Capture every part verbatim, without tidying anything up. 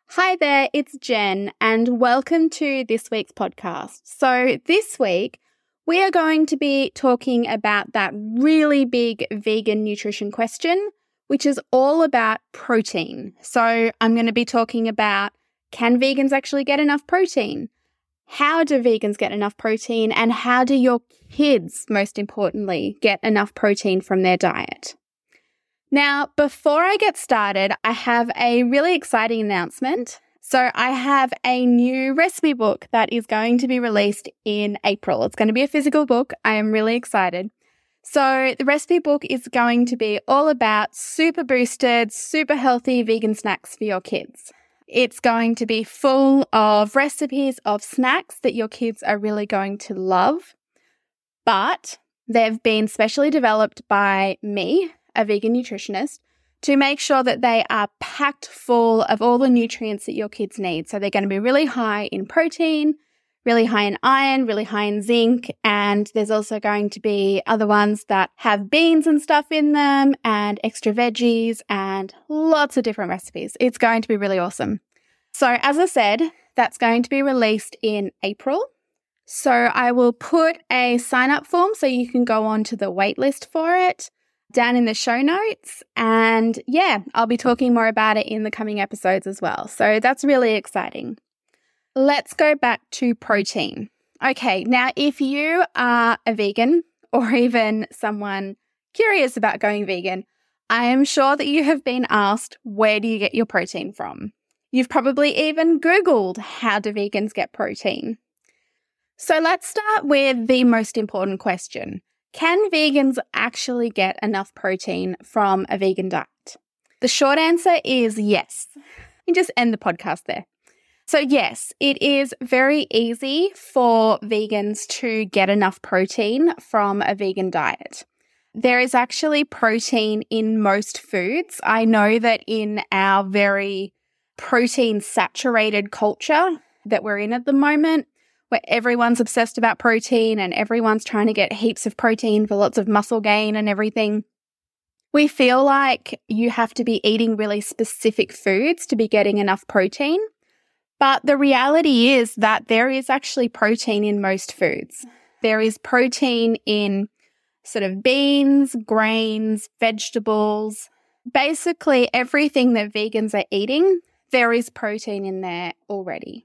Hi there, it's Jen, and welcome to this week's podcast. So this week, we are going to be talking about that really big vegan nutrition question, which is all about protein. So I'm going to be talking about, can vegans actually get enough protein? How do vegans get enough protein? And how do your kids, most importantly, get enough protein from their diet? Now, before I get started, I have a really exciting announcement. So I have a new recipe book that is going to be released in April. It's going to be a physical book. I am really excited. So the recipe book is going to be all about super boosted, super healthy vegan snacks for your kids. It's going to be full of recipes of snacks that your kids are really going to love, but they've been specially developed by me, a vegan nutritionist, to make sure that they are packed full of all the nutrients that your kids need. So they're going to be really high in protein, really high in iron, really high in zinc, and there's also going to be other ones that have beans and stuff in them and extra veggies and lots of different recipes. It's going to be really awesome. So as I said, that's going to be released in April. So I will put a sign-up form so you can go on to the wait list for it down in the show notes. And yeah, I'll be talking more about it in the coming episodes as well. So that's really exciting. Let's go back to protein. Okay, now if you are a vegan or even someone curious about going vegan, I am sure that you have been asked, where do you get your protein from? You've probably even Googled, how do vegans get protein? So let's start with the most important question. Can vegans actually get enough protein from a vegan diet? The short answer is yes. You just end the podcast there. So yes, it is very easy for vegans to get enough protein from a vegan diet. There is actually protein in most foods. I know that in our very protein-saturated culture that we're in at the moment, where everyone's obsessed about protein and everyone's trying to get heaps of protein for lots of muscle gain and everything, we feel like you have to be eating really specific foods to be getting enough protein. But the reality is that there is actually protein in most foods. There is protein in sort of beans, grains, vegetables, basically everything that vegans are eating, there is protein in there already.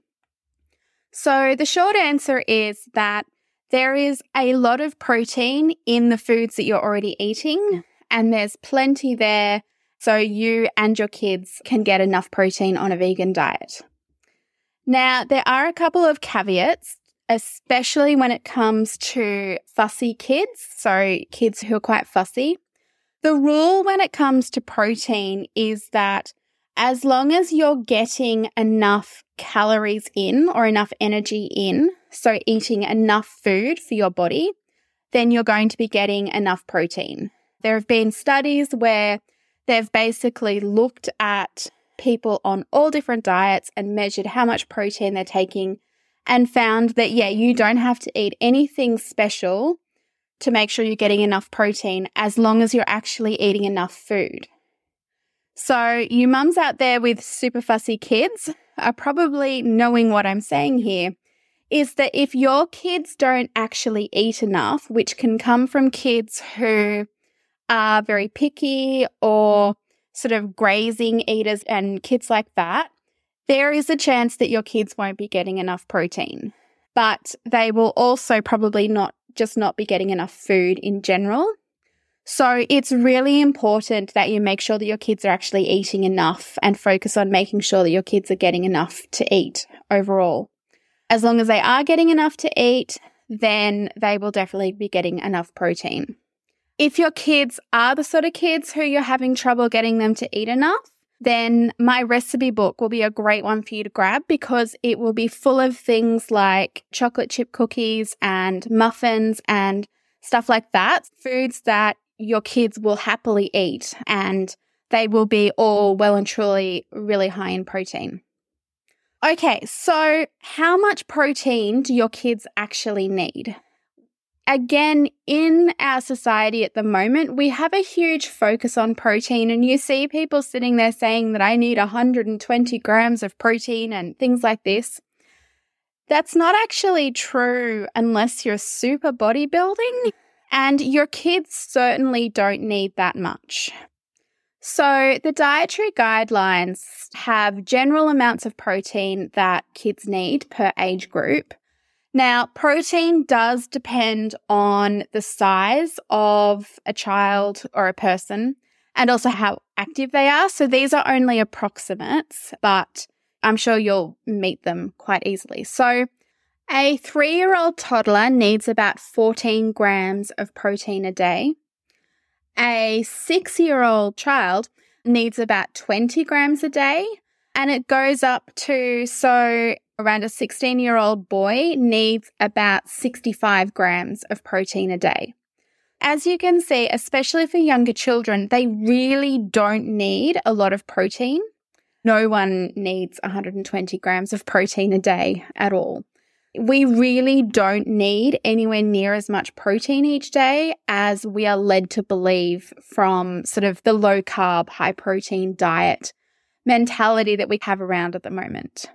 So the short answer is that there is a lot of protein in the foods that you're already eating, and there's plenty there so you and your kids can get enough protein on a vegan diet. Now, there are a couple of caveats, especially when it comes to fussy kids, so kids who are quite fussy. The rule when it comes to protein is that as long as you're getting enough calories in or enough energy in, so eating enough food for your body, then you're going to be getting enough protein. There have been studies where they've basically looked at people on all different diets and measured how much protein they're taking and found that, yeah, you don't have to eat anything special to make sure you're getting enough protein as long as you're actually eating enough food. So you mums out there with super fussy kids are probably knowing what I'm saying here, is that if your kids don't actually eat enough, which can come from kids who are very picky or sort of grazing eaters and kids like that, there is a chance that your kids won't be getting enough protein. But they will also probably not just not be getting enough food in general. So it's really important that you make sure that your kids are actually eating enough and focus on making sure that your kids are getting enough to eat overall. As long as they are getting enough to eat, then they will definitely be getting enough protein. If your kids are the sort of kids who you're having trouble getting them to eat enough, then my recipe book will be a great one for you to grab because it will be full of things like chocolate chip cookies and muffins and stuff like that, foods that your kids will happily eat, and they will be all well and truly really high in protein. Okay, so how much protein do your kids actually need? again, in our society at the moment, we have a huge focus on protein, and you see people sitting there saying that I need one hundred twenty grams of protein and things like this. That's not actually true unless you're super bodybuilding, and your kids certainly don't need that much. So the dietary guidelines have general amounts of protein that kids need per age group. Now, protein does depend on the size of a child or a person and also how active they are. So these are only approximates, but I'm sure you'll meet them quite easily. So a three-year-old toddler needs about fourteen grams of protein a day. A six-year-old child needs about twenty grams a day, and it goes up to, so around a sixteen-year-old boy needs about sixty-five grams of protein a day. As you can see, especially for younger children, they really don't need a lot of protein. No one needs one hundred twenty grams of protein a day at all. We really don't need anywhere near as much protein each day as we are led to believe from sort of the low-carb, high-protein diet mentality that we have around at the moment.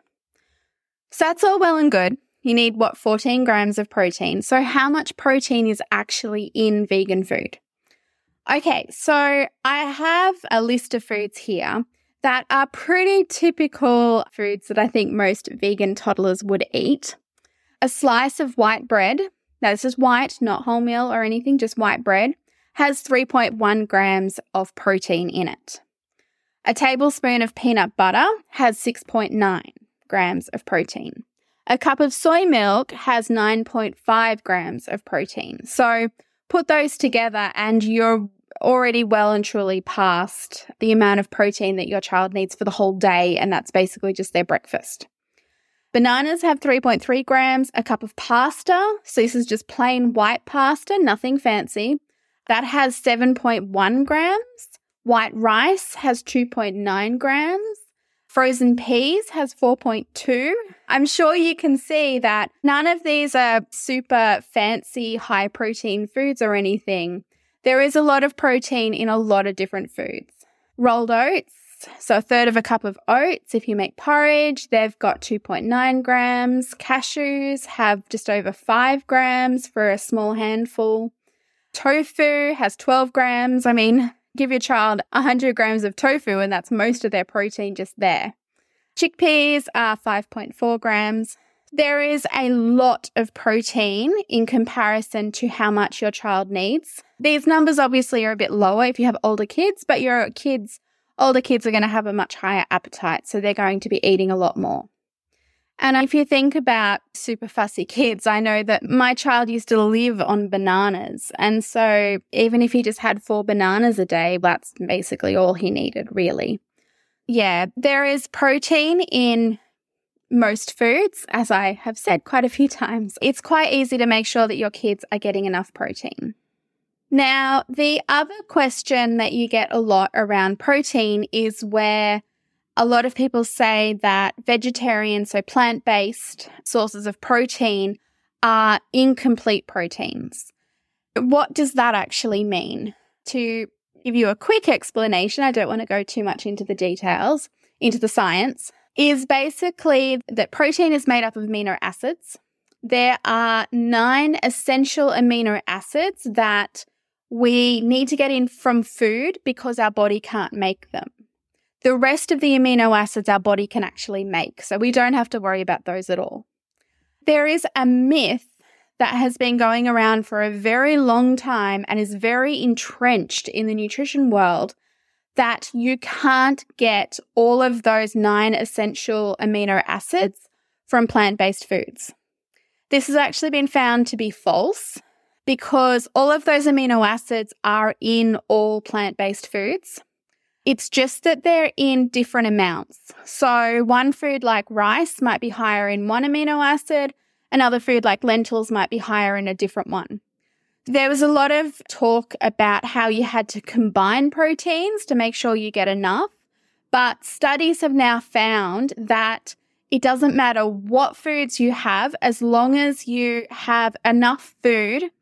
So that's all well and good. You need, what, fourteen grams of protein. So how much protein is actually in vegan food? Okay, so I have a list of foods here that are pretty typical foods that I think most vegan toddlers would eat. A slice of white bread, now this is white, not wholemeal or anything, just white bread, has three point one grams of protein in it. A tablespoon of peanut butter has six point nine grams of protein. A cup of soy milk has nine point five grams of protein. So put those together and you're already well and truly past the amount of protein that your child needs for the whole day, and that's basically just their breakfast. Bananas have three point three grams. A cup of pasta, so this is just plain white pasta, nothing fancy, that has seven point one grams. White rice has two point nine grams. Frozen peas has four point two. I'm sure you can see that none of these are super fancy high protein foods or anything. There is a lot of protein in a lot of different foods. Rolled oats, so a third of a cup of oats, if you make porridge, they've got two point nine grams. Cashews have just over five grams for a small handful. Tofu has twelve grams. I mean, give your child one hundred grams of tofu and that's most of their protein just there. Chickpeas are five point four grams. There is a lot of protein in comparison to how much your child needs. These numbers obviously are a bit lower if you have older kids, but your kids, older kids are going to have a much higher appetite, so they're going to be eating a lot more. And if you think about super fussy kids, I know that my child used to live on bananas. And so even if he just had four bananas a day, that's basically all he needed, really. Yeah, there is protein in most foods, as I have said quite a few times. It's quite easy to make sure that your kids are getting enough protein. Now, the other question that you get a lot around protein is where a lot of people say that vegetarian, so plant-based sources of protein are incomplete proteins. What does that actually mean? To give you a quick explanation, I don't want to go too much into the details, into the science, is basically that protein is made up of amino acids. There are nine essential amino acids that we need to get in from food because our body can't make them. The rest of the amino acids our body can actually make, so we don't have to worry about those at all. There is a myth that has been going around for a very long time and is very entrenched in the nutrition world that you can't get all of those nine essential amino acids from plant-based foods. This has actually been found to be false because all of those amino acids are in all plant-based foods. It's just that they're in different amounts. So one food like rice might be higher in one amino acid, another food like lentils might be higher in a different one. There was a lot of talk about how you had to combine proteins to make sure you get enough, but studies have now found that it doesn't matter what foods you have as long as you have enough food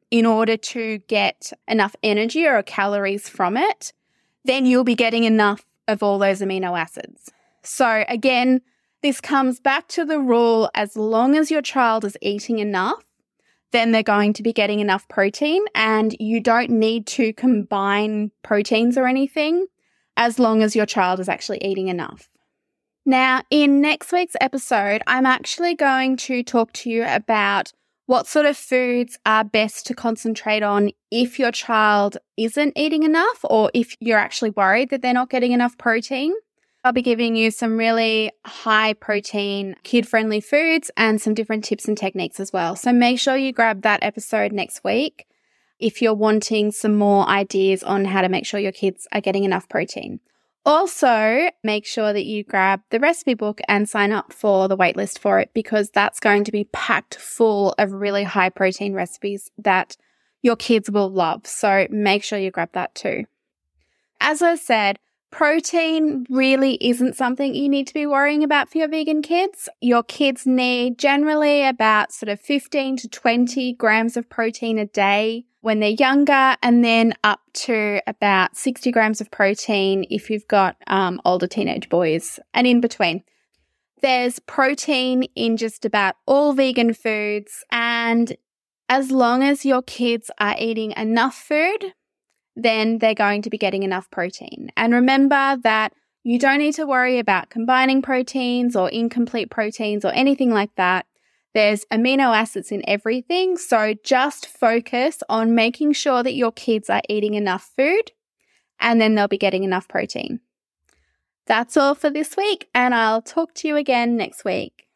in order to get enough energy or calories from it, then you'll be getting enough of all those amino acids. So again, this comes back to the rule, as long as your child is eating enough, then they're going to be getting enough protein, and you don't need to combine proteins or anything as long as your child is actually eating enough. Now, in next week's episode, I'm actually going to talk to you about what sort of foods are best to concentrate on if your child isn't eating enough, or if you're actually worried that they're not getting enough protein. I'll be giving you some really high protein, kid-friendly foods and some different tips and techniques as well. So make sure you grab that episode next week if you're wanting some more ideas on how to make sure your kids are getting enough protein. Also, make sure that you grab the recipe book and sign up for the waitlist for it, because that's going to be packed full of really high protein recipes that your kids will love. So make sure you grab that too. As I said, protein really isn't something you need to be worrying about for your vegan kids. Your kids need generally about sort of fifteen to twenty grams of protein a day when they're younger, and then up to about sixty grams of protein if you've got um, older teenage boys, and in between. There's protein in just about all vegan foods, and as long as your kids are eating enough food, then they're going to be getting enough protein. And remember that you don't need to worry about combining proteins or incomplete proteins or anything like that. There's amino acids in everything, so just focus on making sure that your kids are eating enough food, and then they'll be getting enough protein. That's all for this week, and I'll talk to you again next week.